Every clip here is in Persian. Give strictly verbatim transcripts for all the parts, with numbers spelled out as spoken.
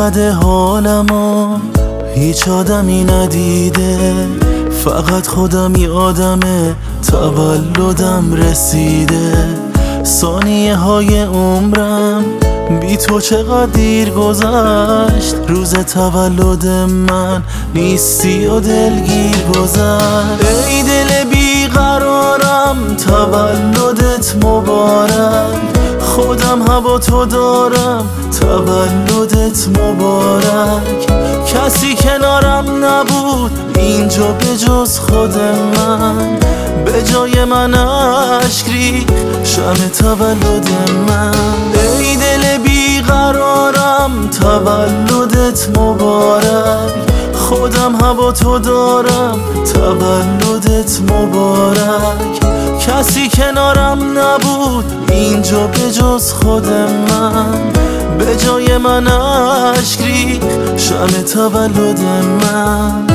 بده حالمو هیچ آدمی ندیده، فقط خودم یادمه تولدم رسیده. ثانیه های عمرم بی تو چقدر دیر گذشت، روز تولد من نیستی و دلگیر گذشت. ای دل بیقرارم تولدت مبارک، خودم هوا تو دارم تولدت مبارک. کسی کنارم نبود اینجا به جز خود من، به جای من اشک ریخت شمع تولد من. ای دل بیقرارم تولدت مبارک، خودم هوا تو دارم تولدت مبارک. کسی کنارم نبود اینجا به جز خود من، به جای من اشک ریخت شمع تولد من.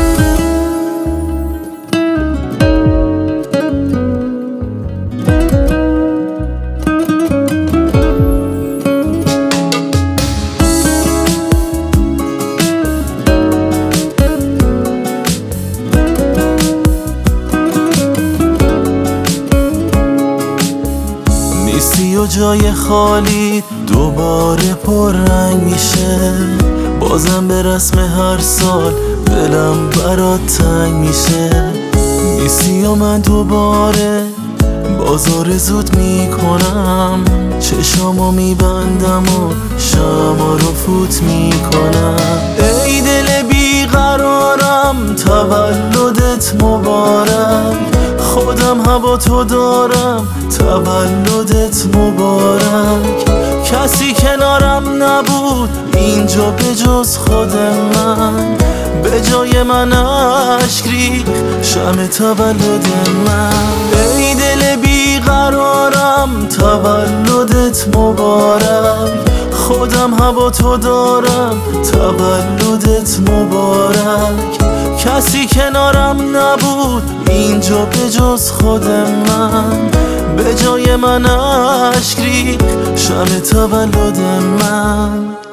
نیستی و جای خالی دوباره پررنگ میشه، بازم به رسم هر سال دلم برات تنگ میشه. نیستی و من دوباره بازار زود میکنم، چشامو میبندم و شمع رو فوت میکنم. ای دل بیقرارم تولدت مبارک، خودم هوا تو دارم تولدت مبارک. کسی کنارم نبود اینجا به جز خود من، به جای من اشک ریخت شمع تولد من. ای دل بیقرارم تولدت مبارک، خودم هوا تو دارم تولدت مبارک. کسی کنارم نبود اینجا به جز خود من، به جای من اشک ریخت شمع تولد من.